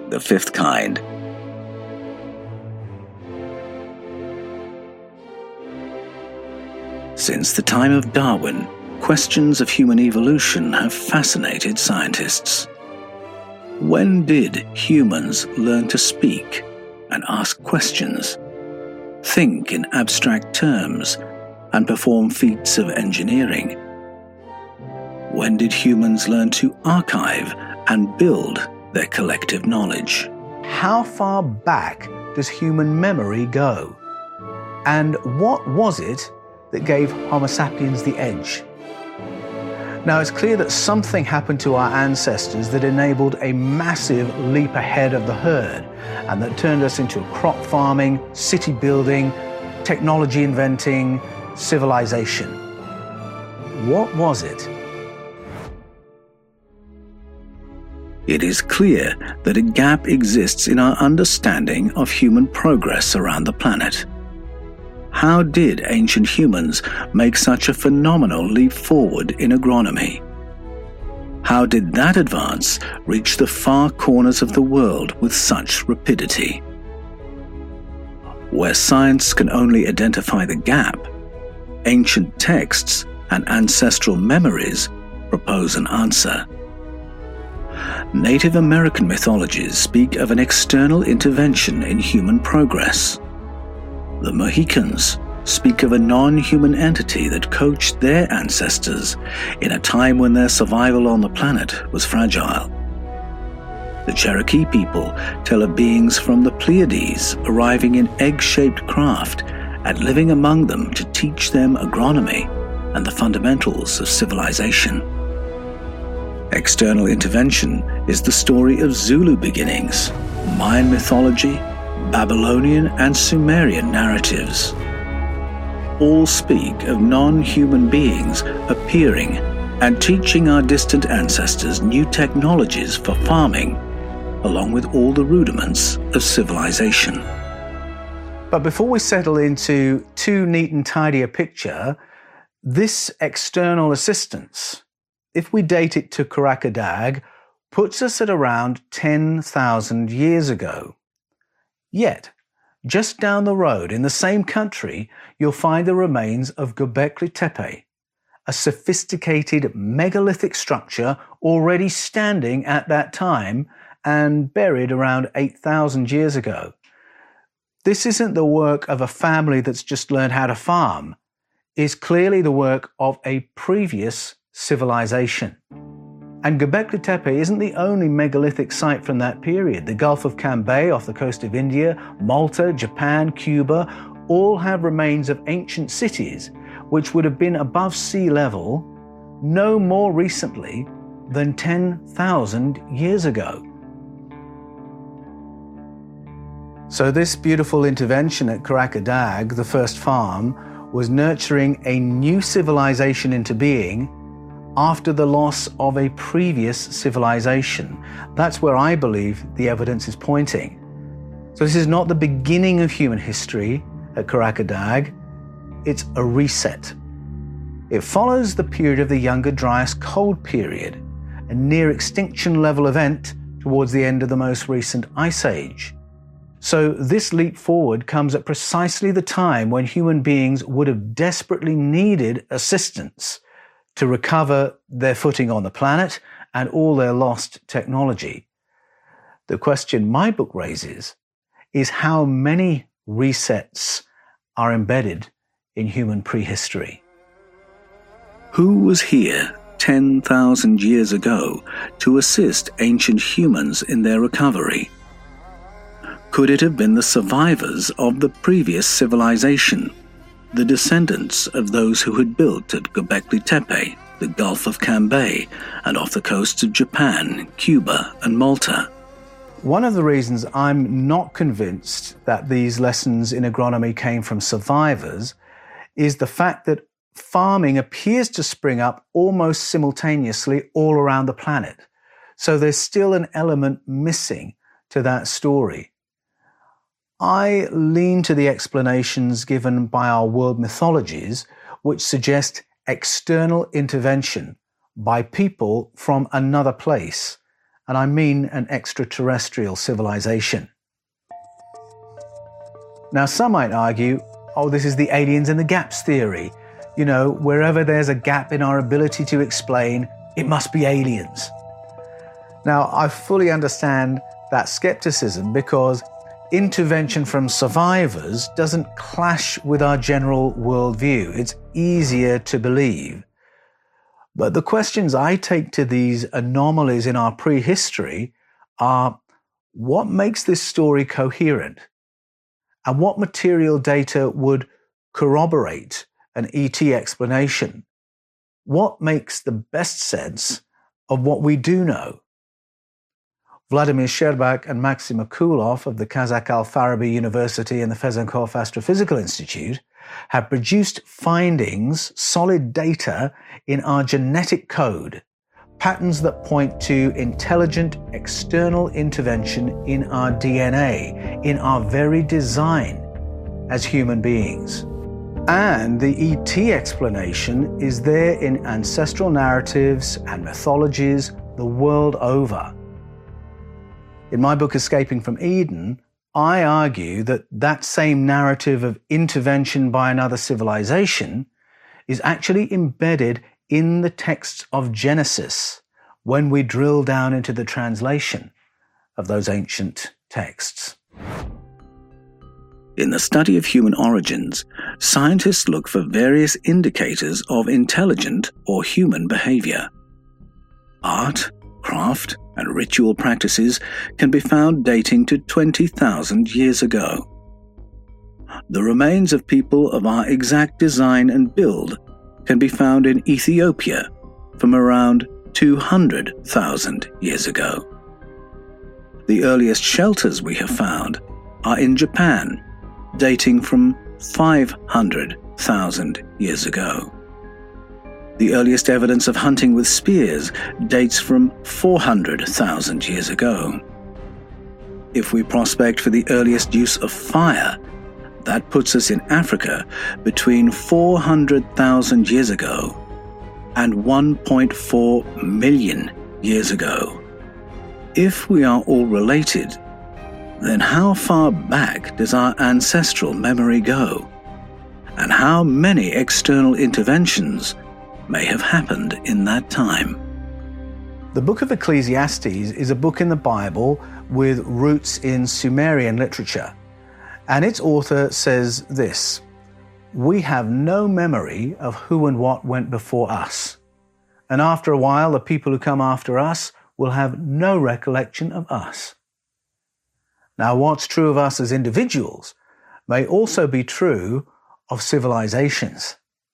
the fifth kind. Since the time of Darwin, questions of human evolution have fascinated scientists. When did humans learn to speak and ask questions, think in abstract terms, and perform feats of engineering? When did humans learn to archive and build their collective knowledge? How far back does human memory go? And what was it that gave Homo sapiens the edge? Now, it's clear that something happened to our ancestors that enabled a massive leap ahead of the herd, and that turned us into crop farming, city building, technology inventing, civilization. What was it? It is clear that a gap exists in our understanding of human progress around the planet. How did ancient humans make such a phenomenal leap forward in agronomy? How did that advance reach the far corners of the world with such rapidity? Where science can only identify the gap, ancient texts and ancestral memories propose an answer. Native American mythologies speak of an external intervention in human progress. The Mohicans speak of a non-human entity that coached their ancestors in a time when their survival on the planet was fragile. The Cherokee people tell of beings from the Pleiades arriving in egg-shaped craft and living among them to teach them agronomy and the fundamentals of civilization. External intervention is the story of Zulu beginnings, Mayan mythology, Babylonian and Sumerian narratives. All speak of non-human beings appearing and teaching our distant ancestors new technologies for farming, along with all the rudiments of civilization. But before we settle into too neat and tidy a picture, this external assistance, if we date it to Karakodag, puts us at around 10,000 years ago. Yet, just down the road in the same country, you'll find the remains of Göbekli Tepe, a sophisticated megalithic structure already standing at that time and buried around 8,000 years ago. This isn't the work of a family that's just learned how to farm. It's clearly the work of a previous civilization. And Göbekli Tepe isn't the only megalithic site from that period. The Gulf of Cambay off the coast of India, Malta, Japan, Cuba, all have remains of ancient cities which would have been above sea level no more recently than 10,000 years ago. So this beautiful intervention at Karakodag, the first farm, was nurturing a new civilization into being after the loss of a previous civilization. That's where I believe the evidence is pointing. So this is not the beginning of human history at Karakodag, it's a reset. It follows the period of the Younger Dryas Cold Period, a near extinction level event towards the end of the most recent Ice Age. So this leap forward comes at precisely the time when human beings would have desperately needed assistance to recover their footing on the planet and all their lost technology. The question my book raises is how many resets are embedded in human prehistory. Who was here 10,000 years ago to assist ancient humans in their recovery? Could it have been the survivors of the previous civilization, the descendants of those who had built at Göbekli Tepe, the Gulf of Cambay, and off the coasts of Japan, Cuba, and Malta? One of the reasons I'm not convinced that these lessons in agronomy came from survivors is the fact that farming appears to spring up almost simultaneously all around the planet. So there's still an element missing to that story. I lean to the explanations given by our world mythologies, which suggest external intervention by people from another place, and I mean an extraterrestrial civilization. Now, some might argue, oh, this is the aliens in the gaps theory. You know, wherever there's a gap in our ability to explain, it must be aliens. Now, I fully understand that skepticism because intervention from survivors doesn't clash with our general worldview. It's easier to believe. But the questions I take to these anomalies in our prehistory are, what makes this story coherent? And what material data would corroborate an ET explanation? What makes the best sense of what we do know? Vladimir Sherbak and Maxim Akulov of the Kazakh Al-Farabi University and the Fezenkov Astrophysical Institute have produced findings, solid data in our genetic code, patterns that point to intelligent external intervention in our DNA, in our very design as human beings. And the ET explanation is there in ancestral narratives and mythologies the world over. In my book, Escaping from Eden, I argue that that same narrative of intervention by another civilization is actually embedded in the texts of Genesis when we drill down into the translation of those ancient texts. In the study of human origins, scientists look for various indicators of intelligent or human behavior. Art, craft, and ritual practices can be found dating to 20,000 years ago. The remains of people of our exact design and build can be found in Ethiopia from around 200,000 years ago. The earliest shelters we have found are in Japan, dating from 500,000 years ago. The earliest evidence of hunting with spears dates from 400,000 years ago. If we prospect for the earliest use of fire, that puts us in Africa between 400,000 years ago and 1.4 million years ago. If we are all related, then how far back does our ancestral memory go? And how many external interventions may have happened in that time? The book of Ecclesiastes is a book in the Bible with roots in Sumerian literature. And its author says this: "We have no memory of who and what went before us. And after a while, the people who come after us will have no recollection of us." Now, what's true of us as individuals may also be true of civilizations.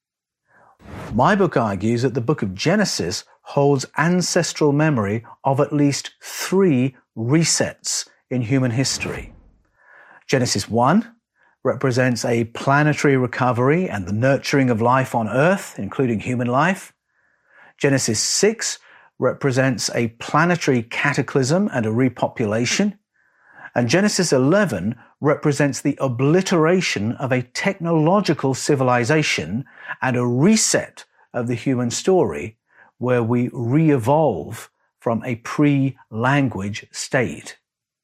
My book argues that the book of Genesis holds ancestral memory of at least 3 resets in human history. Genesis 1 represents a planetary recovery and the nurturing of life on Earth, including human life. Genesis 6 represents a planetary cataclysm and a repopulation. And Genesis 11 represents the obliteration of a technological civilization and a reset of the human story where we re-evolve from a pre-language state.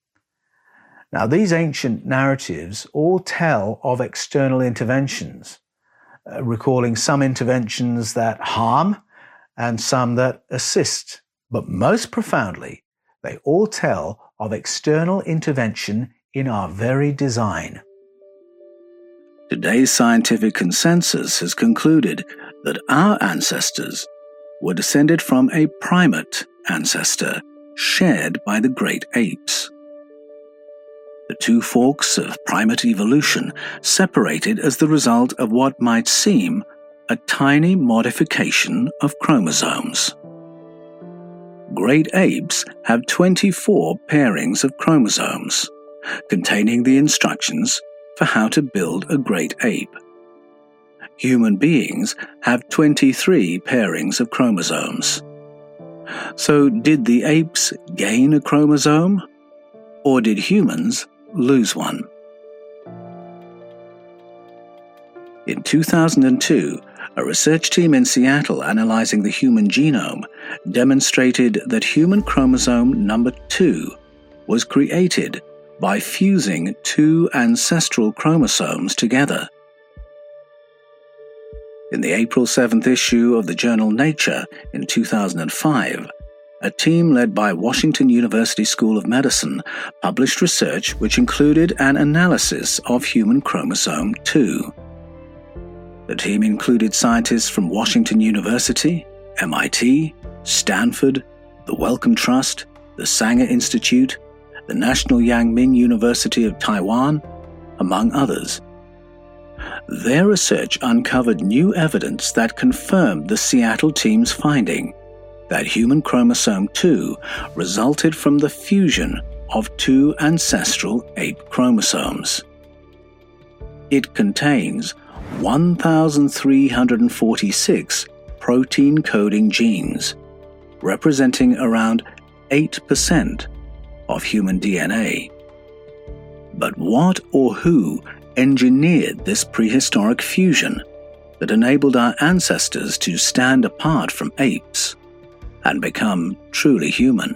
Now, these ancient narratives all tell of external interventions, recalling some interventions that harm and some that assist. But most profoundly, they all tell of external intervention in our very design. Today's scientific consensus has concluded that our ancestors were descended from a primate ancestor shared by the great apes. The 2 forks of primate evolution separated as the result of what might seem a tiny modification of chromosomes. Great apes have 24 pairings of chromosomes, containing the instructions for how to build a great ape. Human beings have 23 pairings of chromosomes. So did the apes gain a chromosome, or did humans lose one? In 2002, a research team in Seattle analyzing the human genome demonstrated that human chromosome number 2 was created by fusing two ancestral chromosomes together. In the April 7th issue of the journal Nature in 2005, a team led by Washington University School of Medicine published research which included an analysis of human chromosome 2. The team included scientists from Washington University, MIT, Stanford, the Wellcome Trust, the Sanger Institute, the National Yang Ming University of Taiwan, among others. Their research uncovered new evidence that confirmed the Seattle team's finding that human chromosome 2 resulted from the fusion of two ancestral ape chromosomes. It contains 1,346 protein-coding genes, representing around 8% of human DNA. But what or who engineered this prehistoric fusion that enabled our ancestors to stand apart from apes and become truly human?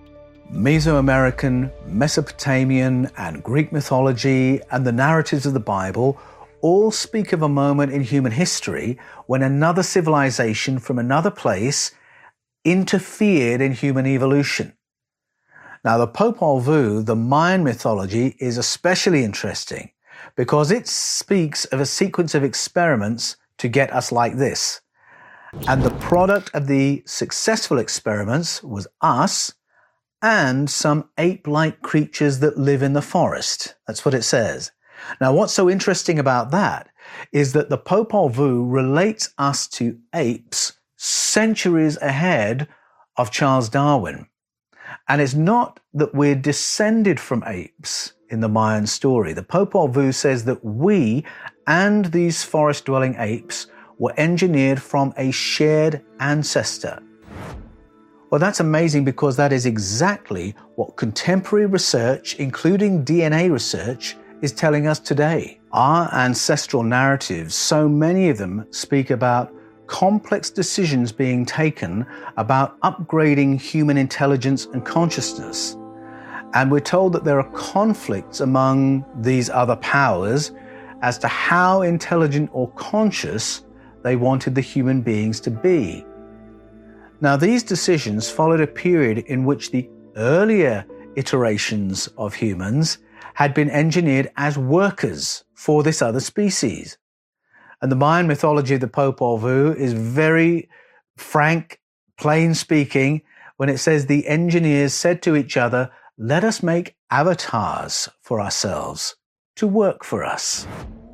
Mesoamerican, Mesopotamian, and Greek mythology and the narratives of the Bible all speak of a moment in human history when another civilization from another place interfered in human evolution. Now, the Popol Vuh, the Mayan mythology, is especially interesting because it speaks of a sequence of experiments to get us like this. And the product of the successful experiments was us and some ape-like creatures that live in the forest. That's what it says. Now, what's so interesting about that is that the Popol Vuh relates us to apes centuries ahead of Charles Darwin. And it's not that we're descended from apes in the Mayan story. The Popol Vuh says that we and these forest-dwelling apes were engineered from a shared ancestor. Well, that's amazing because that is exactly what contemporary research, including DNA research, is telling us today. Our ancestral narratives, so many of them speak about complex decisions being taken about upgrading human intelligence and consciousness. And we're told that there are conflicts among these other powers as to how intelligent or conscious they wanted the human beings to be. Now, these decisions followed a period in which the earlier iterations of humans had been engineered as workers for this other species. And the Mayan mythology of the Popol Vuh is very frank, plain speaking, when it says the engineers said to each other, "Let us make avatars for ourselves to work for us."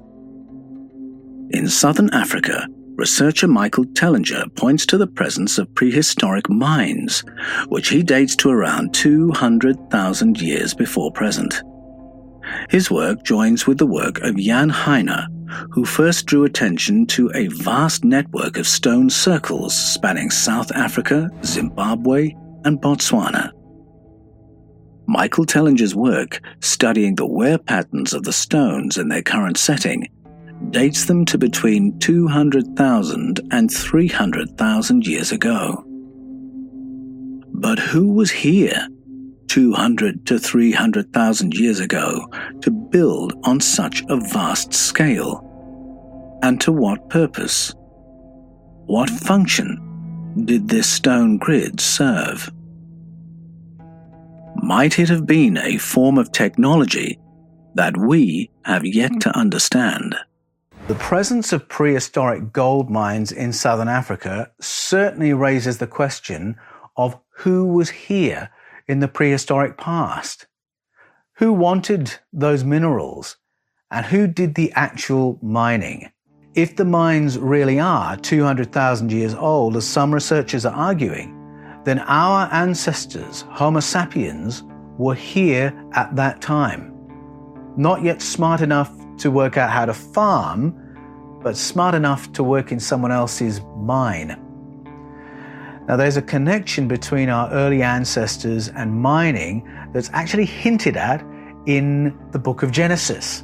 In southern Africa, researcher Michael Tellinger points to the presence of prehistoric minds, which he dates to around 200,000 years before present. His work joins with the work of Jan Heine, who first drew attention to a vast network of stone circles spanning South Africa, Zimbabwe, and Botswana. Michael Tellinger's work, studying the wear patterns of the stones in their current setting, dates them to between 200,000 and 300,000 years ago. But who was here 200 to 300,000 years ago to build on such a vast scale? And to what purpose? What function did this stone grid serve? Might it have been a form of technology that we have yet to understand? The presence of prehistoric gold mines in southern Africa certainly raises the question of who was here in the prehistoric past. Who wanted those minerals and who did the actual mining? If the mines really are 200,000 years old, as some researchers are arguing, then our ancestors, Homo sapiens, were here at that time. Not yet smart enough to work out how to farm, but smart enough to work in someone else's mine. Now, there's a connection between our early ancestors and mining that's actually hinted at in the book of Genesis.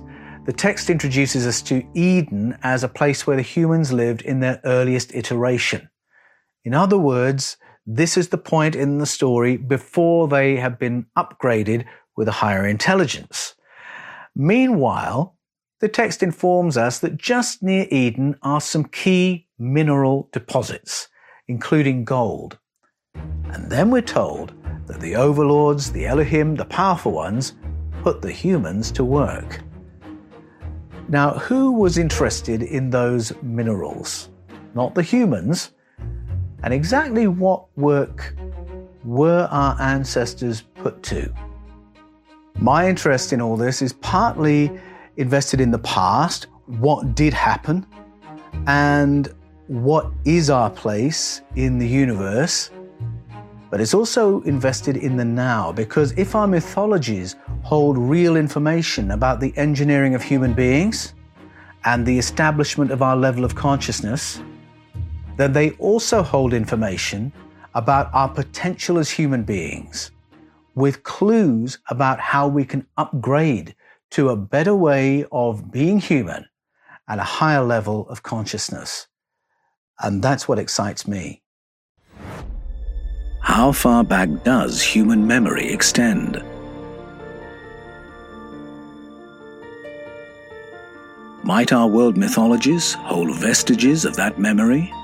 the text introduces us to Eden as a place where the humans lived in their earliest iteration. In other words, this is the point in the story before they have been upgraded with a higher intelligence. Meanwhile, the text informs us that just near Eden are some key mineral deposits, including gold. And then we're told that the overlords, the Elohim, the powerful ones, put the humans to work. Now, who was interested in those minerals? Not the humans. And exactly what work were our ancestors put to? My interest in all this is partly invested in the past, what did happen, and what is our place in the universe. But it's also invested in the now, because if our mythologies hold real information about the engineering of human beings and the establishment of our level of consciousness, then they also hold information about our potential as human beings, with clues about how we can upgrade to a better way of being human and a higher level of consciousness. And that's what excites me. How far back does human memory extend? Might our world mythologies hold vestiges of that memory?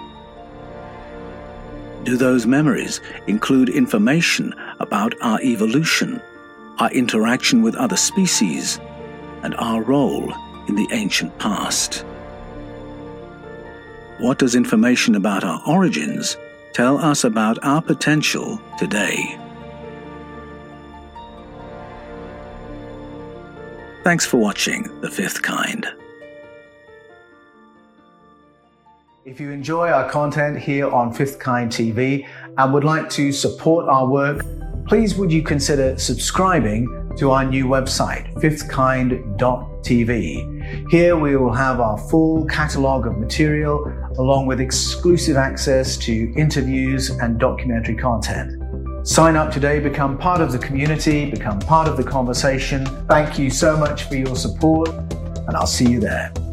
Do those memories include information about our evolution, our interaction with other species, and our role in the ancient past? What does information about our origins tell us about our potential today? Thanks for watching The Fifth Kind. If you enjoy our content here on Fifth Kind TV and would like to support our work, please would you consider subscribing to our new website, fifthkind.tv. Here we will have our full catalogue of material along with exclusive access to interviews and documentary content. Sign up today, become part of the community, become part of the conversation. Thank you so much for your support, and I'll see you there.